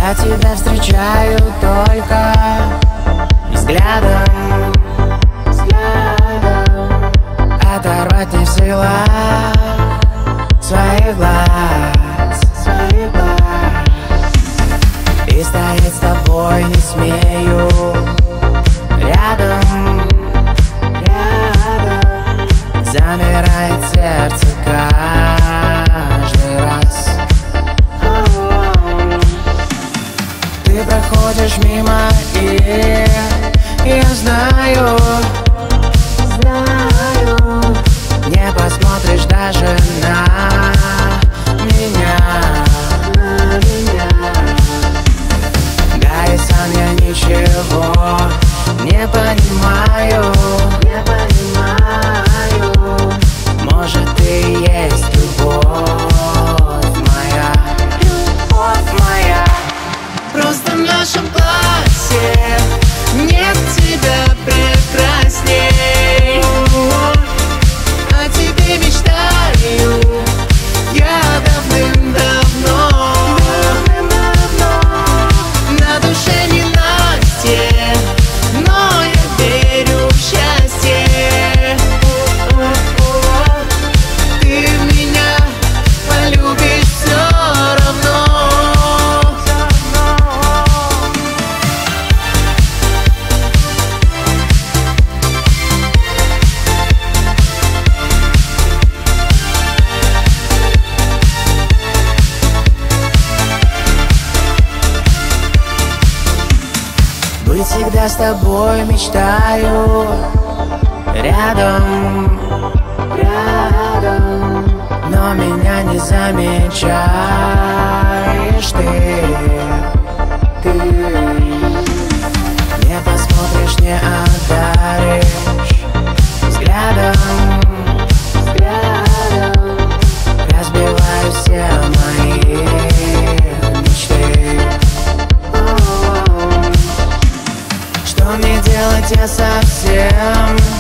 Я тебя встречаю только взглядом. Оторвать не в силах своих глаз. И стоять с тобой не смею рядом. Замирает сердце каждый раз. Ты проходишь мимо, и я знаю, не посмотришь даже на меня. Да и сам я ничего не понимаю. Может, ты и есть любовь моя. Просто в нашем классе нет тебя прекрасней. О тебе мечтаю я давным-давно. На душе ненастье, но я верю в счастье. Ты в меня полюбишь все равно. Быть всегда с тобой мечтаю. Рядом, но меня не замечаешь ты. Не посмотришь, не одаришь взглядом. Разбиваю все мои мечты. Что мне делать, я совсем